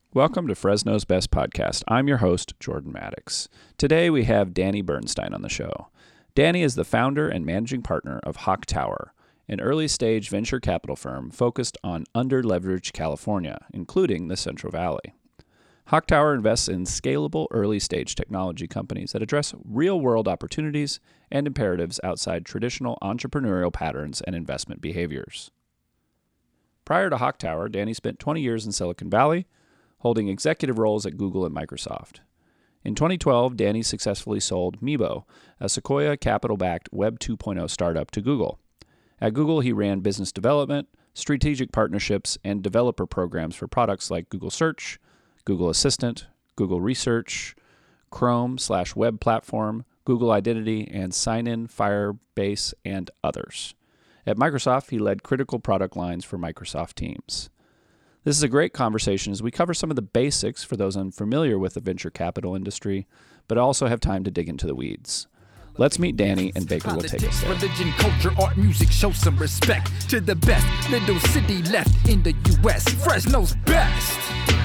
Welcome to Fresno's Best Podcast. I'm your host, Jordan Maddox. Today we have Danny Bernstein on the show. Danny is the founder and managing partner of Hawk Tower, an early-stage venture capital firm focused on under-leveraged California, including the Central Valley. Hawk Tower invests in scalable early-stage technology companies that address real-world opportunities and imperatives outside traditional entrepreneurial patterns and investment behaviors. Prior to Hawk Tower, Danny spent 20 years in Silicon Valley, holding executive roles at Google and Microsoft. In 2012, Danny successfully sold Meebo, a Sequoia capital-backed Web 2.0 startup, to Google. At Google, he ran business development, strategic partnerships, and developer programs for products like Google Search, Google Assistant, Google Research, Chrome/Web Platform, Google Identity, and Sign-in, Firebase, and others. At Microsoft, he led critical product lines for Microsoft Teams. This is a great conversation as we cover some of the basics for those unfamiliar with the venture capital industry, but also have time to dig into the weeds. Let's meet Danny, and Baker will take us there. Religion, culture, art, music, show some respect to the best little city left in the U.S. Fresno's best.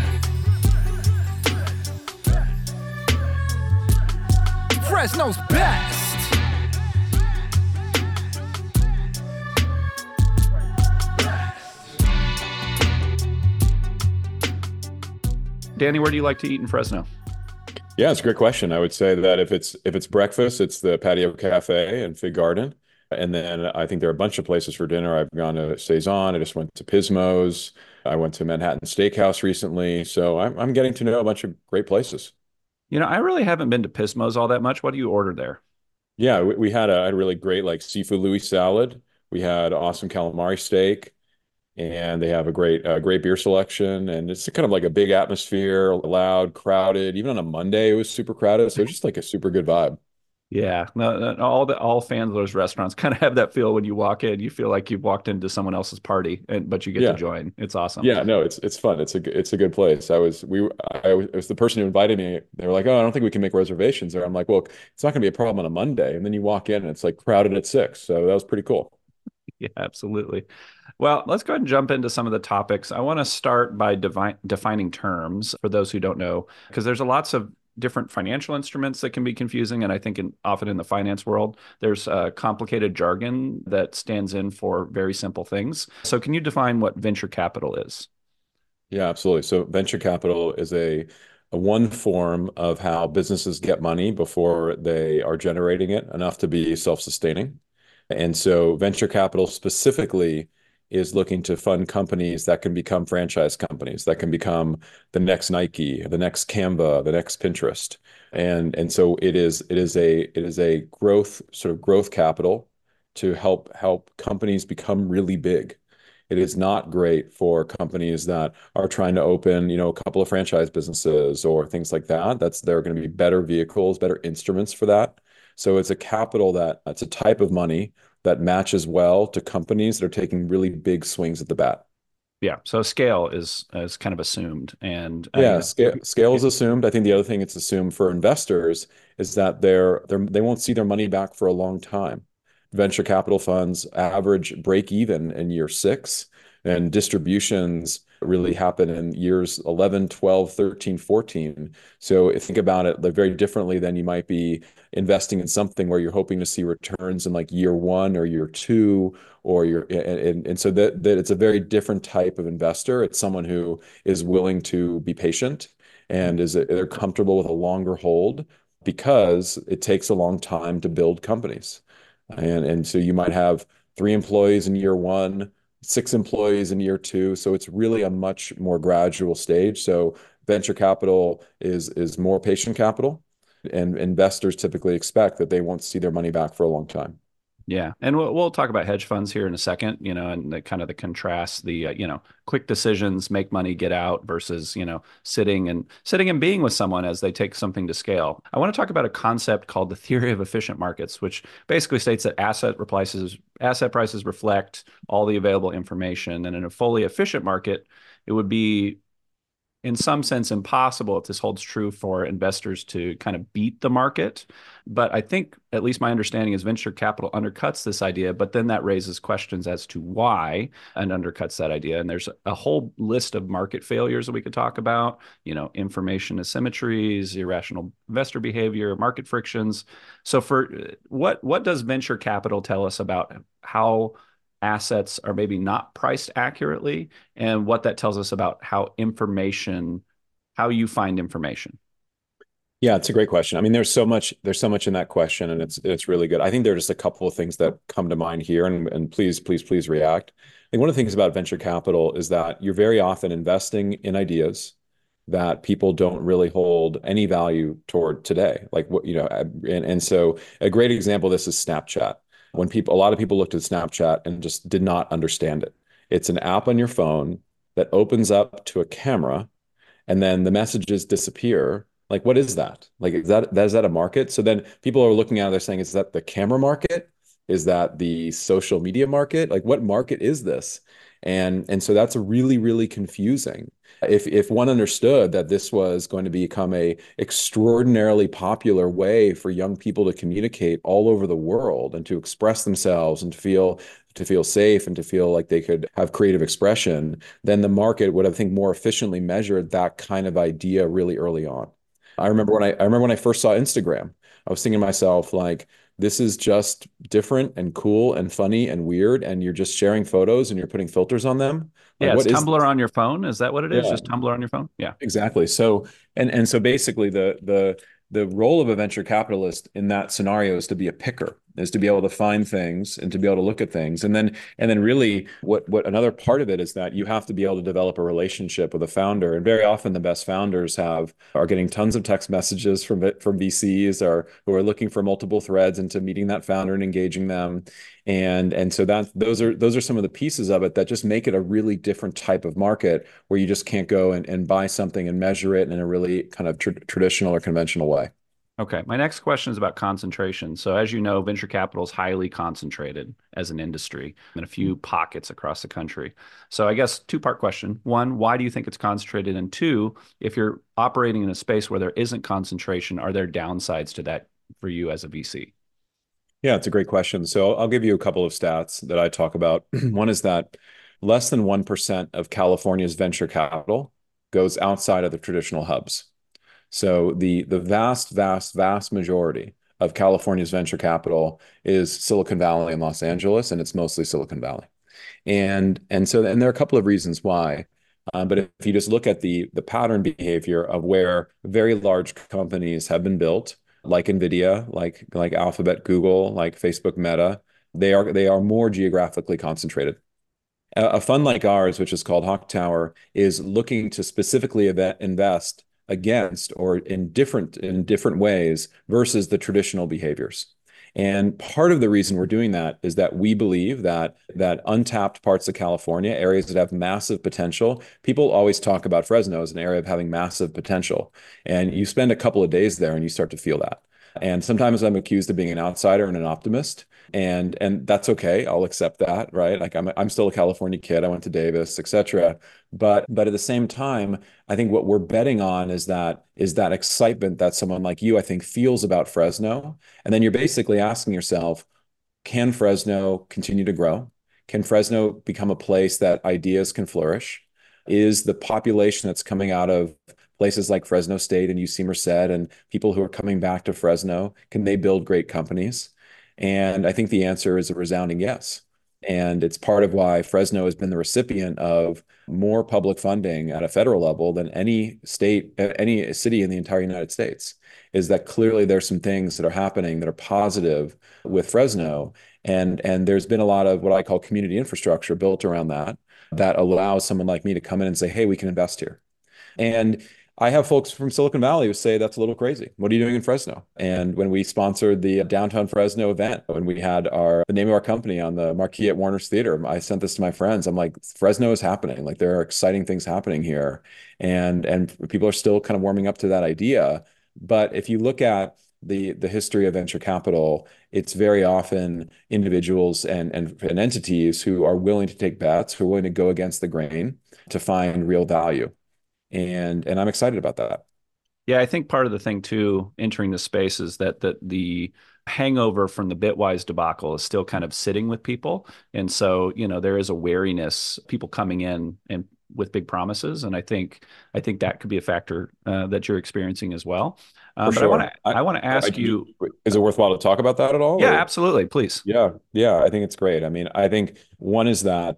Fresno's best. Danny, where do you like to eat in Fresno? Yeah, it's a great question. I would say that if it's breakfast, it's the Patio Cafe and Fig Garden. And then I think there are a bunch of places for dinner. I've gone to Cezanne. I just went to Pismo's. I went to Manhattan Steakhouse recently. So I'm getting to know a bunch of great places. You know, I really haven't been to Pismo's all that much. What do you order there? Yeah, we had a really great like seafood Louis salad. We had awesome calamari steak. And they have a great beer selection, and it's kind of like a big atmosphere, loud, crowded. Even on a Monday, it was super crowded, so it's just like a super good vibe. Yeah, no, all fans of those restaurants kind of have that feel when you walk in. You feel like you've walked into someone else's party, but you get to join. It's awesome. Yeah, no, it's fun. It's a good place. I was the person who invited me. They were like, "Oh, I don't think we can make reservations there." I'm like, "Well, it's not going to be a problem on a Monday." And then you walk in, and it's like crowded at 6. So that was pretty cool. Yeah, absolutely. Well, let's go ahead and jump into some of the topics. I want to start by defining terms for those who don't know, because there's lots of different financial instruments that can be confusing. And I think often in the finance world, there's complicated jargon that stands in for very simple things. So can you define what venture capital is? Yeah, absolutely. So venture capital is a one form of how businesses get money before they are generating it enough to be self-sustaining. And so venture capital specifically is looking to fund companies that can become franchise companies, that can become the next Nike, the next Canva, the next Pinterest. And so it is a growth capital to help companies become really big. It is not great for companies that are trying to open, a couple of franchise businesses or things like that. There are going to be better vehicles, better instruments for that. So it's a type of money that matches well to companies that are taking really big swings at the bat. Yeah. So scale is kind of assumed. And yeah, scale is assumed. I think the other thing it's assumed for investors is that they won't see their money back for a long time. Venture capital funds average break even in year 6, and distributions really happen in years 11, 12, 13, 14. So think about it very differently than you might be investing in something where you're hoping to see returns in like year 1 or year 2, and so that it's a very different type of investor. It's someone who is willing to be patient and they're comfortable with a longer hold because it takes a long time to build companies. And so you might have 3 employees in year 1, 6 employees in year 2. So it's really a much more gradual stage. So venture capital is more patient capital, and investors typically expect that they won't see their money back for a long time. Yeah. And we'll talk about hedge funds here in a second, and the kind of the contrast, quick decisions, make money, get out versus, sitting and being with someone as they take something to scale. I want to talk about a concept called the theory of efficient markets, which basically states that asset prices reflect all the available information. And in a fully efficient market, it would be in some sense impossible if this holds true for investors to kind of beat the market. But I think, at least my understanding is, venture capital undercuts this idea, but then that raises questions as to why and undercuts that idea. And there's a whole list of market failures that we could talk about, information asymmetries, irrational investor behavior, market frictions. So for what does venture capital tell us about how assets are maybe not priced accurately, and what that tells us about how you find information? Yeah, it's a great question. I mean, there's so much in that question, and it's really good. I think there are just a couple of things that come to mind here, and please react. I think one of the things about venture capital is that you're very often investing in ideas that people don't really hold any value toward today. Like and so a great example of this is Snapchat. A lot of people looked at Snapchat and just did not understand it. It's an app on your phone that opens up to a camera, and then the messages disappear. Like, what is that? Like, is that a market? So then people are looking at it, they're saying, is that the camera market? Is that the social media market? Like, what market is this? And so that's really, really confusing. If one understood that this was going to become a extraordinarily popular way for young people to communicate all over the world and to express themselves and to feel safe and to feel like they could have creative expression, then the market would, I think, more efficiently measured that kind of idea really early on. I remember when I first saw Instagram, I was thinking to myself, like, this is just different and cool and funny and weird, and you're just sharing photos and you're putting filters on them. Like, Yeah, it's what is Tumblr this? on your phone. Is that what it is? Yeah. Just Tumblr on your phone? Yeah. Exactly. So so basically the role of a venture capitalist in that scenario is to be a picker, is to be able to find things and to be able to look at things. And then really what another part of it is that you have to be able to develop a relationship with a founder. And very often the best founders are getting tons of text messages from VCs or who are looking for multiple threads into meeting that founder and engaging them. And so those are some of the pieces of it that just make it a really different type of market where you just can't go and buy something and measure it in a really kind of traditional or conventional way. Okay. My next question is about concentration. So, as you know, venture capital is highly concentrated as an industry in a few pockets across the country. So, I guess two-part question. One, why do you think it's concentrated? And two, if you're operating in a space where there isn't concentration, are there downsides to that for you as a VC? Yeah, it's a great question. So I'll give you a couple of stats that I talk about. One is that less than 1% of California's venture capital goes outside of the traditional hubs. So the vast majority of California's venture capital is Silicon Valley and Los Angeles, and it's mostly Silicon Valley. And there are a couple of reasons why. But if you just look at the pattern behavior of where very large companies have been built, like NVIDIA, like Alphabet, Google, like Facebook, Meta, they are more geographically concentrated. A fund like ours, which is called Hawk Tower, is looking to specifically invest against or in different ways versus the traditional behaviors. And part of the reason we're doing that is that we believe that untapped parts of California, areas that have massive potential, people always talk about Fresno as an area of having massive potential. And you spend a couple of days there and you start to feel that. And sometimes I'm accused of being an outsider and an optimist, and that's okay. I'll accept that, right? Like I'm still a California kid. I went to Davis, etc. But at the same time, I think what we're betting on is that excitement that someone like you, I think, feels about Fresno. And then you're basically asking yourself, can Fresno continue to grow? Can Fresno become a place that ideas can flourish? Is the population that's coming out of places like Fresno State and UC Merced and people who are coming back to Fresno, can they build great companies? And I think the answer is a resounding yes. And it's part of why Fresno has been the recipient of more public funding at a federal level than any state, any city in the entire United States. Is that clearly there's some things that are happening that are positive with Fresno. And there's been a lot of what I call community infrastructure built around that allows someone like me to come in and say, hey, we can invest here. And I have folks from Silicon Valley who say that's a little crazy. What are you doing in Fresno? And when we sponsored the downtown Fresno event, when we had the name of our company on the marquee at Warner's Theater, I sent this to my friends. I'm like, Fresno is happening. Like there are exciting things happening here, and people are still kind of warming up to that idea. But if you look at the history of venture capital, it's very often individuals and entities who are willing to take bets, who are willing to go against the grain to find real value. And I'm excited about that. Yeah, I think part of the thing too, entering the space is that the hangover from the Bitwise debacle is still kind of sitting with people. And so, there is a wariness, people coming in and with big promises. And I think that could be a factor that you're experiencing as well. For But I want sure. to I want to ask you, Is it worthwhile to talk about that at all, yeah, or? absolutely, please. Yeah, yeah, I think it's great. I mean, I think one is that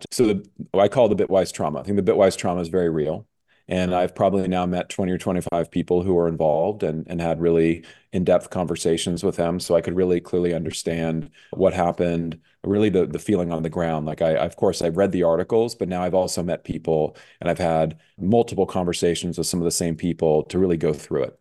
I call the Bitwise trauma. I think the Bitwise trauma is very real. And I've probably now met 20 or 25 people who are involved and had really in-depth conversations with them. So I could really clearly understand what happened, really the feeling on the ground. Like of course, I've read the articles, but now I've also met people and I've had multiple conversations with some of the same people to really go through it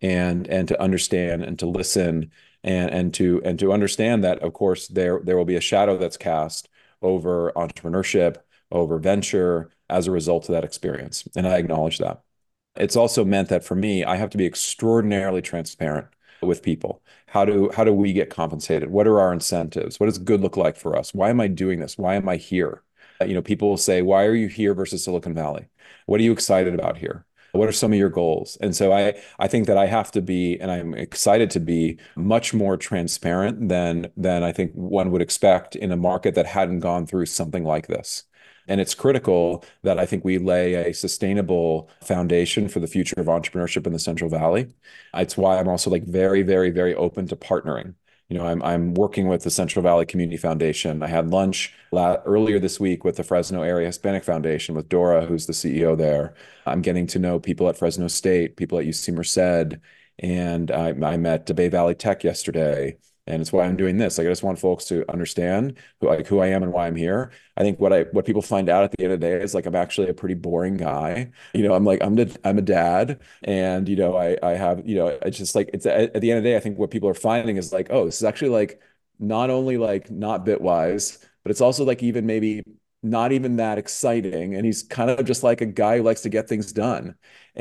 and to understand and to listen and to understand that, of course, there will be a shadow that's cast over entrepreneurship, over venture as a result of that experience. And I acknowledge that. It's also meant that for me, I have to be extraordinarily transparent with people. How do we get compensated? What are our incentives? What does good look like for us? Why am I doing this? Why am I here? People will say, why are you here versus Silicon Valley? What are you excited about here? What are some of your goals? And so I think that I have to be, and I'm excited to be much more transparent than I think one would expect in a market that hadn't gone through something like this. And it's critical that I think we lay a sustainable foundation for the future of entrepreneurship in the Central Valley. It's why I'm also like very, very, very open to partnering. I'm working with the Central Valley Community Foundation. I had lunch earlier this week with the Fresno Area Hispanic Foundation with Dora, who's the CEO there. I'm getting to know people at Fresno State, people at UC Merced, and I met Bay Valley Tech yesterday. And it's why I'm doing this. Like, I just want folks to understand who I am and why I'm here. I think what people find out at the end of the day is like I'm actually a pretty boring guy. I'm a dad, and I have it's just like it's at the end of the day. I think what people are finding is like, oh, this is actually like not only like not Bitwise, but it's also like even maybe not even that exciting. And he's kind of just like a guy who likes to get things done,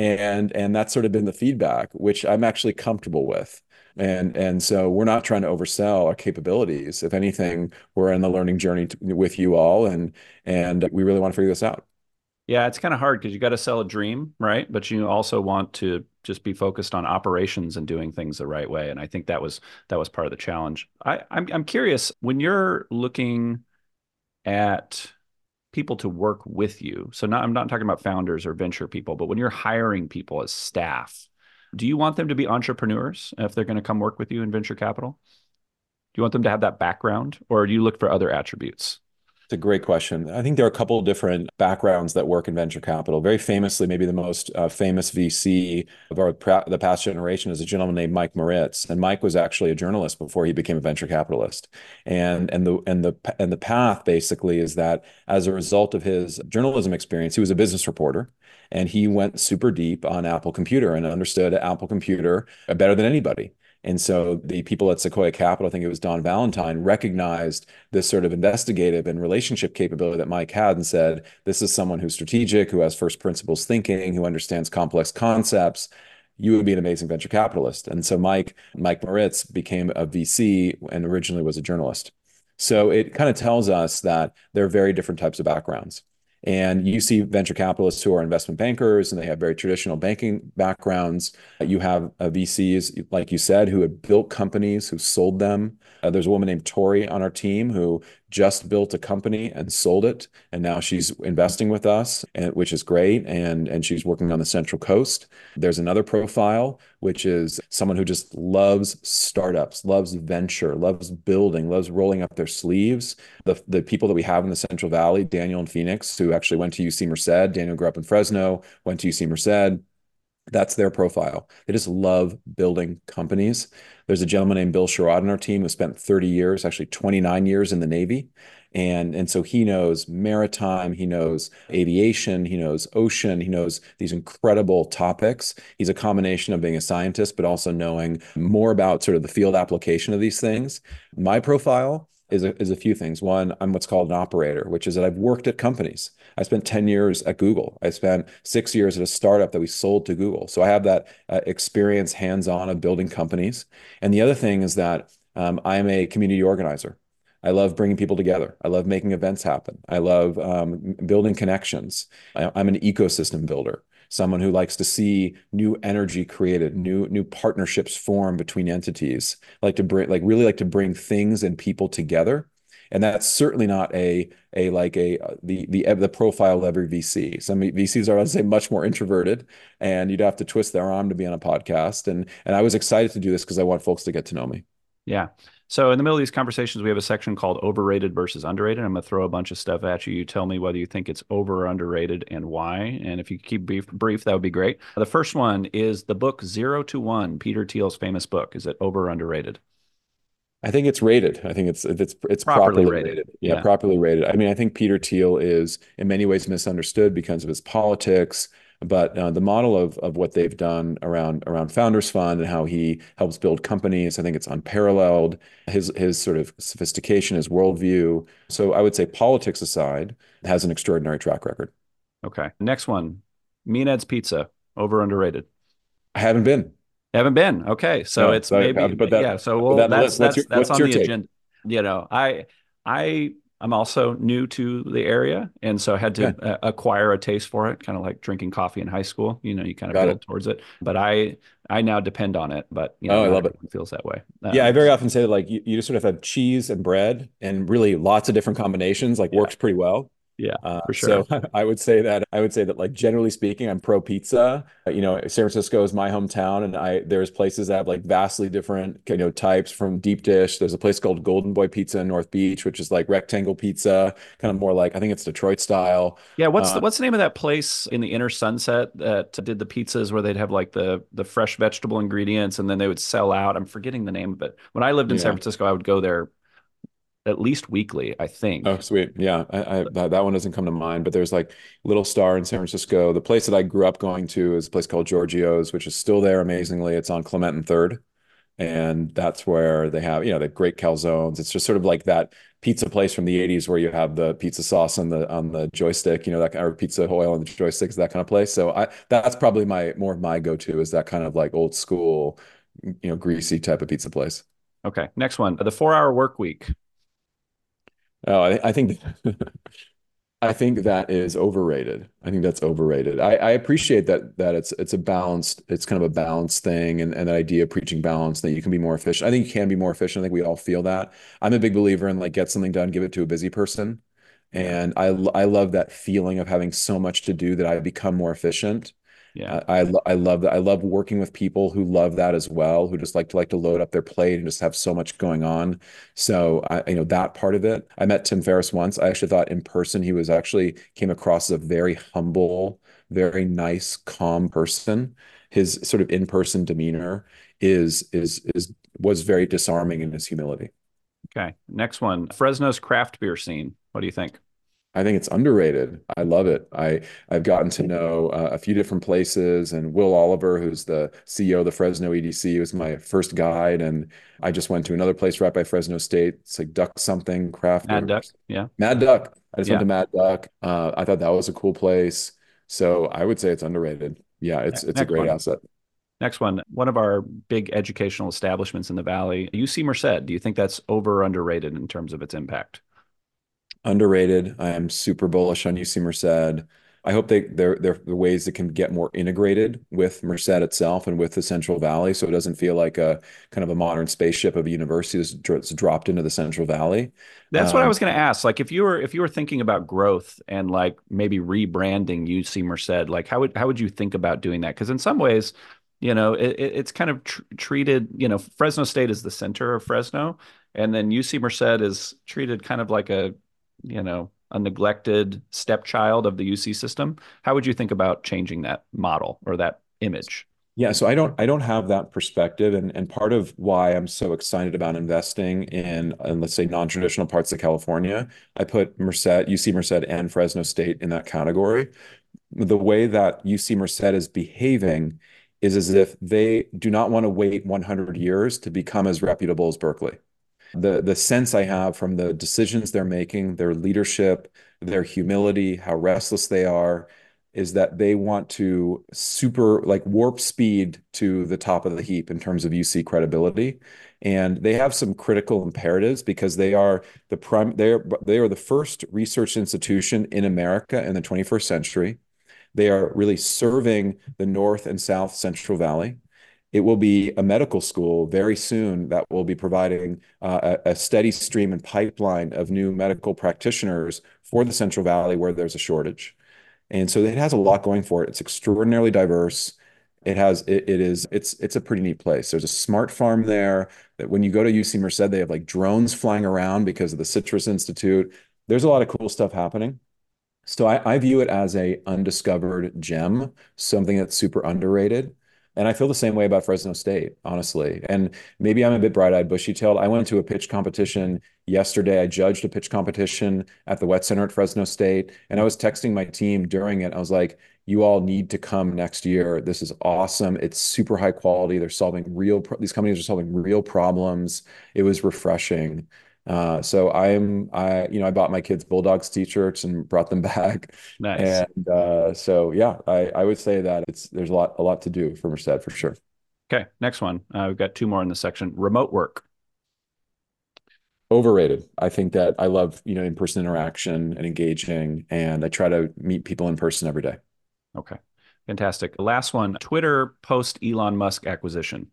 and that's sort of been the feedback, which I'm actually comfortable with. And so we're not trying to oversell our capabilities. If anything, we're in the learning journey with you all, and we really want to figure this out. Yeah, it's kind of hard because you got to sell a dream, right? But you also want to just be focused on operations and doing things the right way. And I think that was part of the challenge. I'm curious, when you're looking at people to work with you. So I'm not talking about founders or venture people, but when you're hiring people as staff, do you want them to be entrepreneurs if they're going to come work with you in venture capital? Do you want them to have that background, or do you look for other attributes? It's a great question. I think there are a couple of different backgrounds that work in venture capital. Very famously, maybe the most famous VC of the past generation is a gentleman named Mike Moritz. And Mike was actually a journalist before he became a venture capitalist. And the path basically is that as a result of his journalism experience, he was a business reporter. And he went super deep on Apple Computer and understood Apple Computer better than anybody. And so the people at Sequoia Capital, I think it was Don Valentine, recognized this sort of investigative and relationship capability that Mike had and said, this is someone who's strategic, who has first principles thinking, who understands complex concepts. You would be an amazing venture capitalist. And so Mike Moritz became a VC and originally was a journalist. So it kind of tells us that there are very different types of backgrounds. And you see venture capitalists who are investment bankers and they have very traditional banking backgrounds. You have VCs, like you said, who have built companies, who sold them. There's a woman named Tori on our team who just built a company and sold it. And now she's investing with us, which is great. And she's working on the Central Coast. There's another profile, which is someone who just loves startups, loves venture, loves building, loves rolling up their sleeves. The people that we have in the Central Valley, Daniel and Phoenix, who actually went to UC Merced. Daniel grew up in Fresno, went to UC Merced. That's their profile. They just love building companies. There's a gentleman named Bill Sherrod on our team who spent 30 years, actually 29 years in the Navy. And so he knows maritime, he knows aviation, he knows ocean, he knows these incredible topics. He's a combination of being a scientist, but also knowing more about sort of the field application of these things. My profile is a few things. One, I'm what's called an operator, which is that I've worked at companies. I spent 10 years at Google. I spent 6 years at a startup that we sold to Google. So I have that experience hands-on of building companies. And the other thing is that I'm a community organizer. I love bringing people together. I love making events happen. I love building connections. I'm an ecosystem builder. someone who likes to see new energy created, new partnerships form between entities, really like to bring things and people together. And that's certainly not the profile of every VC. Some VCs are, I'd say, much more introverted, and you'd have to twist their arm to be on a podcast. And I was excited to do this because I want folks to get to know me. Yeah. So in the middle of these conversations, we have a section called overrated versus underrated. I'm going to throw a bunch of stuff at you. You tell me whether you think it's over or underrated and why. And if you keep brief, that would be great. The first one is the book 0 to 1, Peter Thiel's famous book. Is it over or underrated? I think it's rated. I think it's Properly properly rated. rated. Yeah, properly rated. I mean, I think Peter Thiel is in many ways misunderstood because of his politics, but the model of what they've done around Founders Fund and how he helps build companies, I think it's unparalleled. His sort of sophistication, his worldview. So I would say politics aside, has an extraordinary track record. Okay. Next one, Mean Pizza, over or underrated? I haven't been. Haven't been. Okay. So No, it's so maybe, but that, yeah. So but well, that that's what's on your the take? agenda. You know, I'm also new to the area, and so I had to acquire a taste for it, kind of like drinking coffee in high school. You know, you kind of Got build it. towards it. But I now depend on it. But you know, Oh, I not love it. everyone feels that way. Yeah, I very often say that like you just sort of have cheese and bread and really lots of different combinations, like Yeah. works pretty well. Yeah, for So sure. I would say that like generally speaking, I'm pro pizza. San Francisco is my hometown, and there's places that have like vastly different types from deep dish. There's a place called Golden Boy Pizza in North Beach, which is like rectangle pizza, kind of more like I think it's Detroit style. Yeah, what's the name of that place in the Inner Sunset that did the pizzas where they'd have like the fresh vegetable ingredients and then they would sell out? I'm forgetting the name of it. When I lived in San Yeah. Francisco, I would go there at least weekly, I Oh, think. sweet. Yeah. That one doesn't come to mind, but there's like Little Star in San Francisco. The place that I grew up going to is a place called Giorgio's, which is still there amazingly. It's on Clement and Third. And that's where they have, the great calzones. It's just sort of like that pizza place from the 80s where you have the pizza sauce on the joystick, that kind of pizza oil on the joysticks, that kind of place. So that's probably more of my go-to is that kind of like old school, greasy type of pizza place. Okay, next one. The 4 Hour Work Week. Oh, I think I think that is overrated. I think that's overrated. I appreciate that it's kind of a balanced thing and the idea of preaching balance that you can be more efficient. I think you can be more efficient. I think we all feel that. I'm a big believer in like get something done, give it to a busy person. Yeah. And I love that feeling of having so much to do that I become more efficient. Yeah. I love that. I love working with people who love that as well, who just like to load up their plate and just have so much going on. So that part of it. I met Tim Ferriss once. I actually thought in person he was actually came across as a very humble, very nice, calm person. His sort of in-person demeanor was very disarming in his humility. Okay. Next one. Fresno's craft beer scene. What do you think? I think it's underrated. I love it. I've gotten to know a few different places, and Will Oliver, who's the CEO of the Fresno EDC, was my first guide. And I just went to another place right by Fresno State. It's like Duck something craft. Mad Duck. Yeah. Mad Duck. I just went Yeah. to Mad Duck. I thought that was a cool place. So I would say it's underrated. Yeah, it's a Next great one. asset. Next one. One of our big educational establishments in the Valley, UC Merced. Do you think that's over or underrated in terms of its impact? Underrated. I am super bullish on UC Merced. I hope they're the ways that can get more integrated with Merced itself and with the Central Valley, so it doesn't feel like a kind of a modern spaceship of a university that's dropped into the Central Valley. That's what I was going to ask. Like, if you were thinking about growth and like maybe rebranding UC Merced, like how would you think about doing that? Because in some ways, it's kind of treated. Fresno State is the center of Fresno, and then UC Merced is treated kind of like a neglected stepchild of the UC system. How would you think about changing that model or that image? Yeah, so I don't have that perspective, and part of why I'm so excited about investing in let's say non-traditional parts of California, I put UC Merced and Fresno State in that category. The way that UC Merced is behaving is as if they do not want to wait 100 years to become as reputable as Berkeley. The sense I have from the decisions they're making, their leadership, their humility, how restless they are, is that they want to super like warp speed to the top of the heap in terms of UC credibility. And they have some critical imperatives because they are the first research institution in America in the 21st century. They are really serving the North and South Central Valley. It will be a medical school very soon that will be providing a steady stream and pipeline of new medical practitioners for the Central Valley where there's a shortage. And so it has a lot going for it. It's extraordinarily diverse. It's a pretty neat place. There's a smart farm there that when you go to UC Merced, they have like drones flying around because of the Citrus Institute. There's a lot of cool stuff happening. So I view it as a undiscovered gem, something that's super underrated. And I feel the same way about Fresno State, honestly. And maybe I'm a bit bright-eyed, bushy-tailed. I went to a pitch competition yesterday. I judged a pitch competition at the Wet Center at Fresno State, and I was texting my team during it. I was like, "You all need to come next year. This is awesome. It's super high quality. These companies are solving real problems." It was refreshing. So I bought my kids Bulldogs t-shirts and brought them back. Nice. And so yeah, I would say that there's a lot to do for Merced for sure. Okay, next one. We've got two more in the section. Remote work. Overrated. I think that I love, in-person interaction and engaging, and I try to meet people in person every day. Okay, fantastic. Last one. Twitter post Elon Musk acquisition.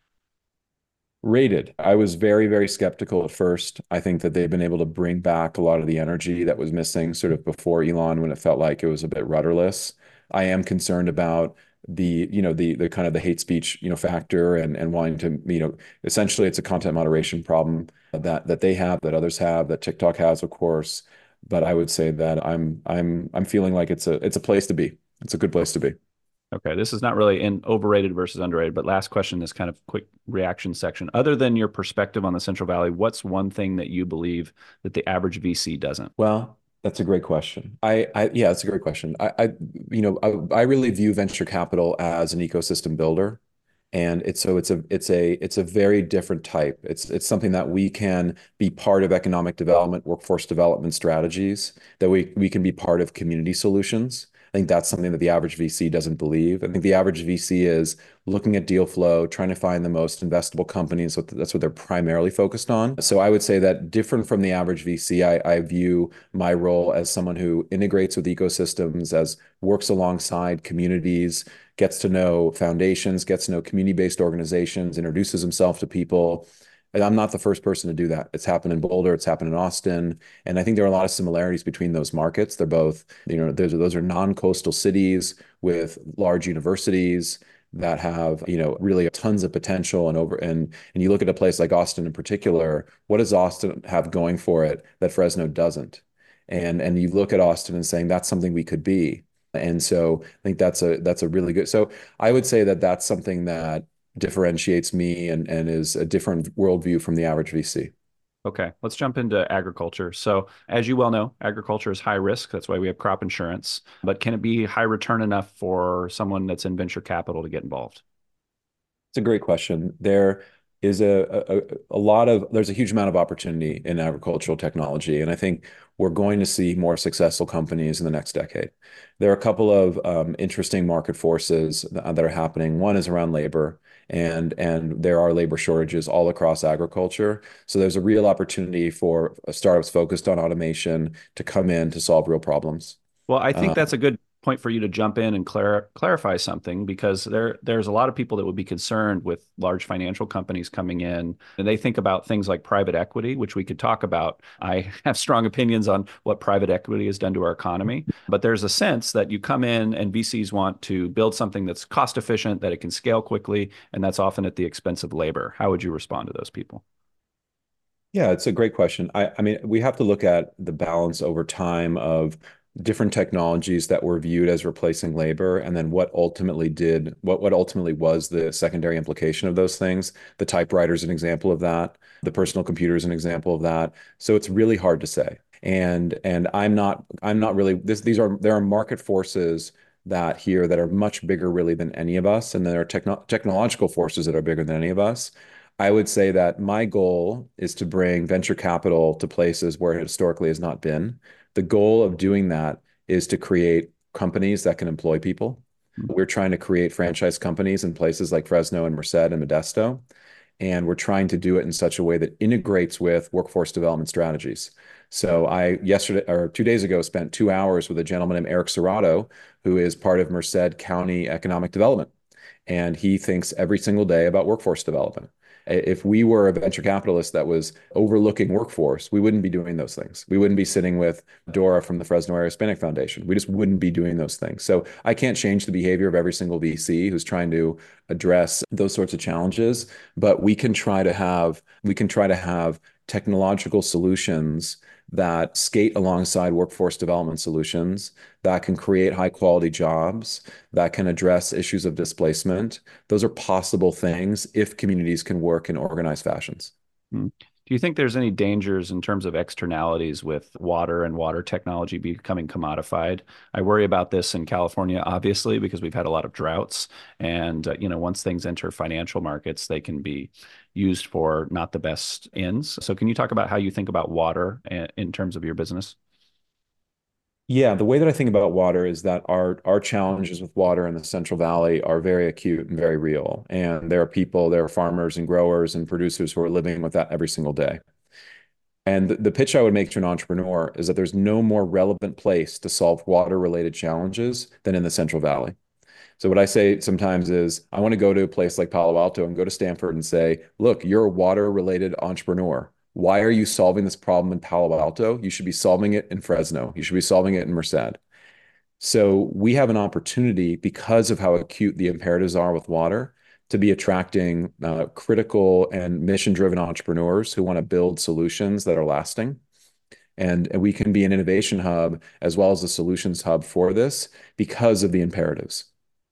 Rated. I was very, very skeptical at first. I think that they've been able to bring back a lot of the energy that was missing sort of before Elon when it felt like it was a bit rudderless. I am concerned about the kind of the hate speech, factor and wanting to, essentially it's a content moderation problem that they have, that others have, that TikTok has, of course. But I would say that I'm feeling like it's a place to be. It's a good place to be. Okay, this is not really in overrated versus underrated, but last question, this kind of quick reaction section. Other than your perspective on the Central Valley, what's one thing that you believe that the average VC doesn't? Well, that's a great question. Yeah, it's a great question. I really view venture capital as an ecosystem builder, and it's a very different type. It's something that we can be part of economic development, workforce development strategies, that we can be part of community solutions. I think that's something that the average VC doesn't believe. I think the average VC is looking at deal flow, trying to find the most investable companies. So that's what they're primarily focused on. So I would say that different from the average VC, I view my role as someone who integrates with ecosystems, as works alongside communities, gets to know foundations, gets to know community-based organizations, introduces himself to people. And I'm not the first person to do that. It's happened in Boulder, it's happened in Austin. And I think there are a lot of similarities between those markets. They're both, those are non-coastal cities with large universities that have, really tons of potential and you look at a place like Austin in particular, what does Austin have going for it that Fresno doesn't? And you look at Austin and saying that's something we could be. And so I think that's a really good. So I would say that that's something that differentiates me and is a different worldview from the average VC. Okay, let's jump into agriculture. So as you well know, agriculture is high risk. That's why we have crop insurance. But can it be high return enough for someone that's in venture capital to get involved? It's a great question. There is there's a huge amount of opportunity in agricultural technology. And I think we're going to see more successful companies in the next decade. There are a couple of interesting market forces that are happening. One is around labor, and there are labor shortages all across agriculture. So there's a real opportunity for startups focused on automation to come in to solve real problems. Well, I think that's a good point for you to jump in and clarify something, because there's a lot of people that would be concerned with large financial companies coming in, and they think about things like private equity, which we could talk about. I have strong opinions on what private equity has done to our economy, but there's a sense that you come in and VCs want to build something that's cost efficient, that it can scale quickly, and that's often at the expense of labor. How would you respond to those people? Yeah, it's a great question. I mean, we have to look at the balance over time of different technologies that were viewed as replacing labor, and then what ultimately was the secondary implication of those things. The typewriter is an example of that. The personal computer is an example of that. So it's really hard to say. And I'm not really there are market forces that are much bigger really than any of us, and there are technological forces that are bigger than any of us. I would say that my goal is to bring venture capital to places where it historically has not been. The goal of doing that is to create companies that can employ people. We're trying to create franchise companies in places like Fresno and Merced and Modesto. And we're trying to do it in such a way that integrates with workforce development strategies. So I yesterday or 2 days ago spent 2 hours with a gentleman named Eric Serrato, who is part of Merced County Economic Development. And he thinks every single day about workforce development. If we were a venture capitalist that was overlooking workforce, we wouldn't be doing those things. We wouldn't be sitting with Dora from the Fresno Area Hispanic Foundation. We just wouldn't be doing those things. So I can't change the behavior of every single VC who's trying to address those sorts of challenges, but we can try to have technological solutions that skate alongside workforce development solutions that can create high quality jobs, that can address issues of displacement. Those are possible things if communities can work in organized fashions. Hmm. Do you think there's any dangers in terms of externalities with water and water technology becoming commodified? I worry about this in California, obviously, because we've had a lot of droughts. And, once things enter financial markets, they can be used for not the best ends. So, can you talk about how you think about water in terms of your business? Yeah, the way that I think about water is that our challenges with water in the Central Valley are very acute and very real. And there are people, there are farmers and growers and producers who are living with that every single day. And the pitch I would make to an entrepreneur is that there's no more relevant place to solve water related challenges than in the Central Valley. So what I say sometimes is I want to go to a place like Palo Alto and go to Stanford and say, look, you're a water related entrepreneur. Why are you solving this problem in Palo Alto? You should be solving it in Fresno. You should be solving it in Merced. So we have an opportunity because of how acute the imperatives are with water to be attracting critical and mission-driven entrepreneurs who want to build solutions that are lasting. And we can be an innovation hub as well as a solutions hub for this because of the imperatives.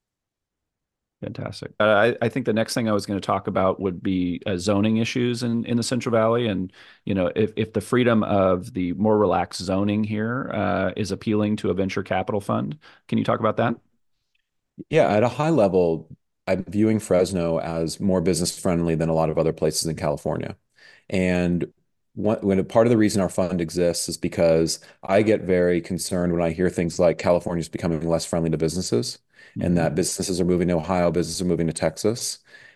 Fantastic. I think the next thing I was going to talk about would be zoning issues in the Central Valley. And, if the freedom of the more relaxed zoning here is appealing to a venture capital fund, can you talk about that? Yeah, at a high level, I'm viewing Fresno as more business friendly than a lot of other places in California. And when a part of the reason our fund exists is because I get very concerned when I hear things like California is becoming less friendly to businesses and Mhm. that businesses are moving to Ohio, businesses are moving to Texas.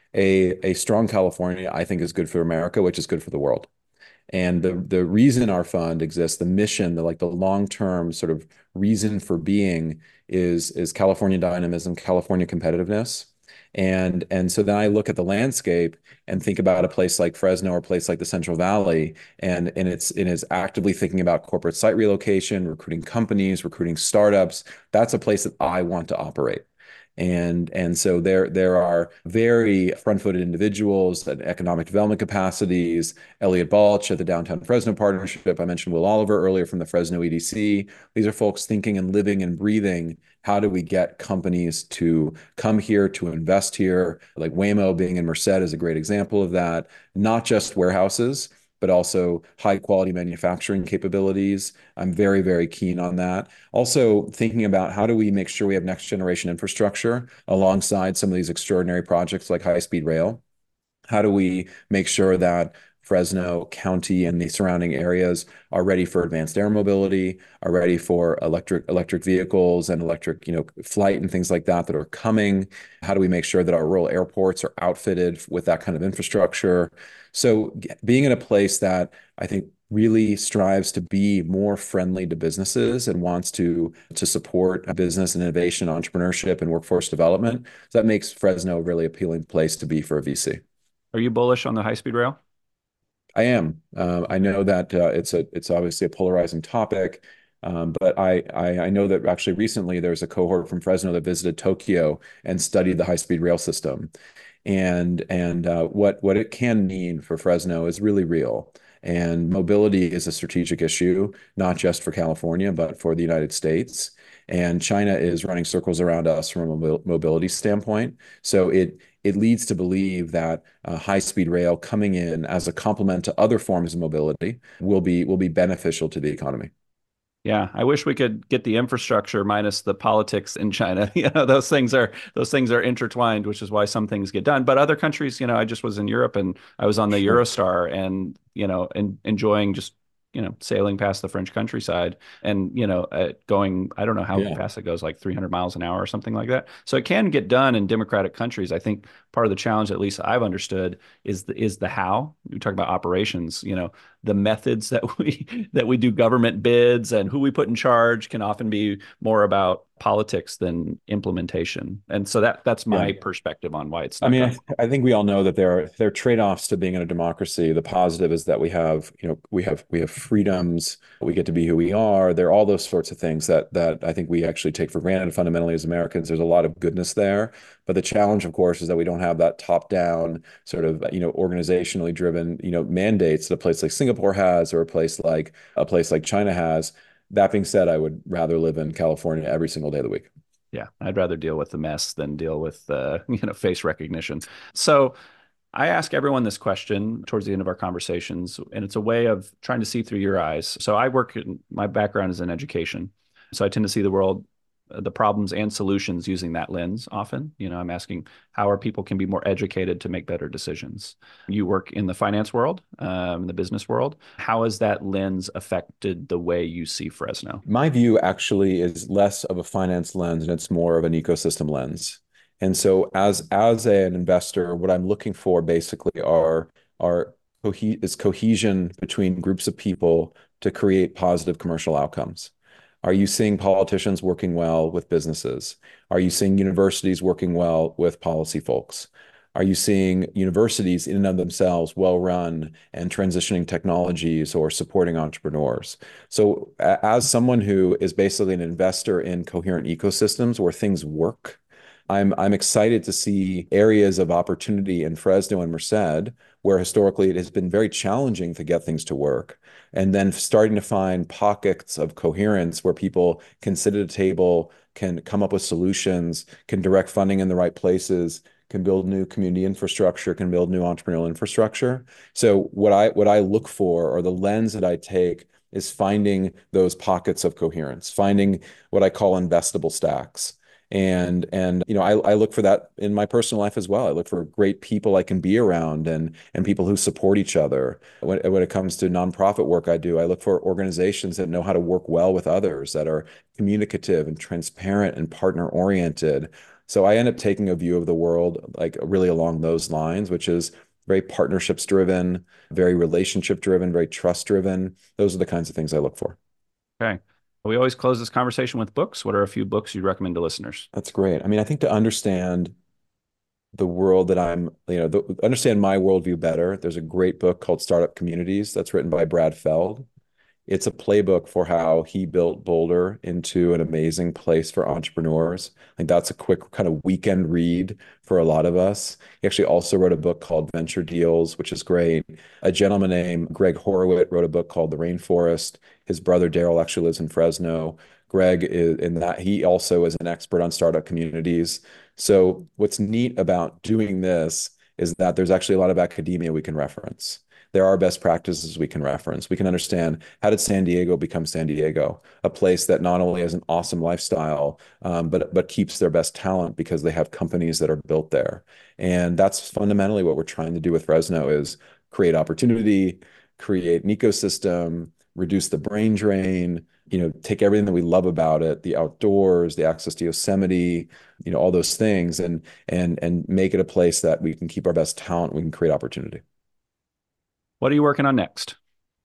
A strong California, I think, is good for America, which is good for the world. And the reason our fund exists, the mission, the long-term sort of reason for being is California dynamism, California competitiveness. And so then I look at the landscape and think about a place like Fresno or a place like the Central Valley, and it is actively thinking about corporate site relocation, recruiting companies, recruiting startups. That's a place that I want to operate. And so there are very front-footed individuals at economic development capacities. Elliot Balch at the Downtown Fresno Partnership. I mentioned Will Oliver earlier from the Fresno EDC. These are folks thinking and living and breathing. How do we get companies to come here to invest here? Like Waymo being in Merced is a great example of that. Not just warehouses, but also high quality manufacturing capabilities. I'm very, very keen on that. Also, thinking about how do we make sure we have next generation infrastructure alongside some of these extraordinary projects like high speed rail? How do we make sure that Fresno County and the surrounding areas are ready for advanced air mobility, are ready for electric vehicles and electric, flight and things like that are coming? How do we make sure that our rural airports are outfitted with that kind of infrastructure? So being in a place that I think really strives to be more friendly to businesses and wants to support business and innovation, entrepreneurship, and workforce development. So that makes Fresno a really appealing place to be for a VC. Are you bullish on the high speed rail? I am. I know that it's obviously a polarizing topic, but I know that actually recently there's a cohort from Fresno that visited Tokyo and studied the high-speed rail system, and what it can mean for Fresno is really real. And mobility is a strategic issue, not just for California, but for the United States. And China is running circles around us from a mobility standpoint. So it leads to believe that high-speed rail coming in as a complement to other forms of mobility will be beneficial to the economy. Yeah, I wish we could get the infrastructure minus the politics in China. Those things are intertwined, which is why some things get done. But other countries, I just was in Europe and I was on the Sure. Eurostar and enjoying just sailing past the French countryside and going, I don't know how Yeah. fast it goes, like 300 miles an hour or something like that. So it can get done in democratic countries. I think part of the challenge, at least I've understood, is the how. We talk about operations. the methods that we do government bids and who we put in charge can often be more about politics than implementation. And so that's my perspective on why it's not done. I think we all know that there are trade-offs to being in a democracy. The positive is that we have freedoms, we get to be who we are. There are all those sorts of things that I think we actually take for granted fundamentally as Americans. There's a lot of goodness there. But the challenge, of course, is that we don't have that top-down sort of, organizationally driven, mandates that a place like Singapore has or a place like China has. That being said, I would rather live in California every single day of the week. Yeah, I'd rather deal with the mess than deal with face recognition. So I ask everyone this question towards the end of our conversations, and it's a way of trying to see through your eyes. So my background is in education. So I tend to see the world, the problems and solutions using that lens often. I'm asking how people can be more educated to make better decisions. You work in the finance world, in the business world. How has that lens affected the way you see Fresno? My view actually is less of a finance lens and it's more of an ecosystem lens. And so as an investor, what I'm looking for basically is cohesion between groups of people to create positive commercial outcomes. Are you seeing politicians working well with businesses? Are you seeing universities working well with policy folks? Are you seeing universities in and of themselves well-run and transitioning technologies or supporting entrepreneurs? So as someone who is basically an investor in coherent ecosystems where things work, I'm excited to see areas of opportunity in Fresno and Merced where historically it has been very challenging to get things to work. And then starting to find pockets of coherence where people can sit at a table, can come up with solutions, can direct funding in the right places, can build new community infrastructure, can build new entrepreneurial infrastructure. So what I look for, or the lens that I take, is finding those pockets of coherence, finding what I call investable stacks. And I look for that in my personal life as well. I look for great people I can be around and people who support each other. When it comes to nonprofit work I do, I look for organizations that know how to work well with others, that are communicative and transparent and partner oriented. So I end up taking a view of the world like really along those lines, which is very partnerships driven, very relationship driven, very trust driven. Those are the kinds of things I look for. Okay. We always close this conversation with books. What are a few books you'd recommend to listeners? That's great. I think to understand the world that understand my worldview better, there's a great book called Startup Communities that's written by Brad Feld. It's a playbook for how he built Boulder into an amazing place for entrepreneurs. I think that's a quick kind of weekend read for a lot of us. He actually also wrote a book called Venture Deals, which is great. A gentleman named Greg Horowitz wrote a book called The Rainforest. His brother Daryl actually lives in Fresno. Greg he also is an expert on startup communities. So what's neat about doing this is that there's actually a lot of academia we can reference. There are best practices we can reference. We can understand, how did San Diego become San Diego? A place that not only has an awesome lifestyle, but keeps their best talent because they have companies that are built there. And that's fundamentally what we're trying to do with Fresno, is create opportunity, create an ecosystem, reduce the brain drain, take everything that we love about it, the outdoors, the access to Yosemite, all those things, and make it a place that we can keep our best talent, we can create opportunity. What are you working on next?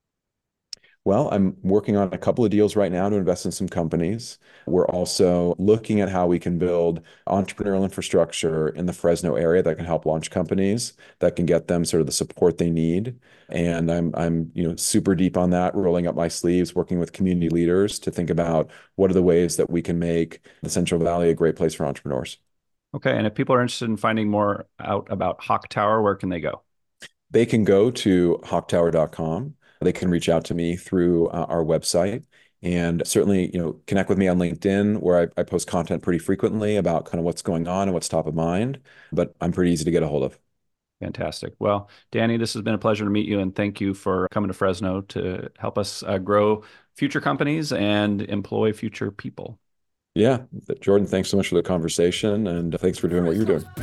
Well, I'm working on a couple of deals right now to invest in some companies. We're also looking at how we can build entrepreneurial infrastructure in the Fresno area that can help launch companies, that can get them sort of the support they need. And I'm super deep on that, rolling up my sleeves, working with community leaders to think about what are the ways that we can make the Central Valley a great place for entrepreneurs. Okay. And if people are interested in finding more out about Hawk Tower, where can they go? They can go to hawktower.com. They can reach out to me through our website, and certainly, connect with me on LinkedIn, where I post content pretty frequently about kind of what's going on and what's top of mind, but I'm pretty easy to get a hold of. Fantastic. Well, Danny, this has been a pleasure to meet you, and thank you for coming to Fresno to help us grow future companies and employ future people. Yeah. Jordan, thanks so much for the conversation, and thanks for doing what you're doing.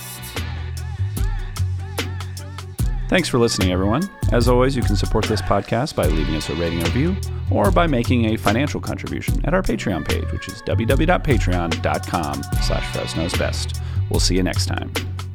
Thanks for listening, everyone. As always, you can support this podcast by leaving us a rating or review, or by making a financial contribution at our Patreon page, which is www.patreon.com/FresnosBest. We'll see you next time.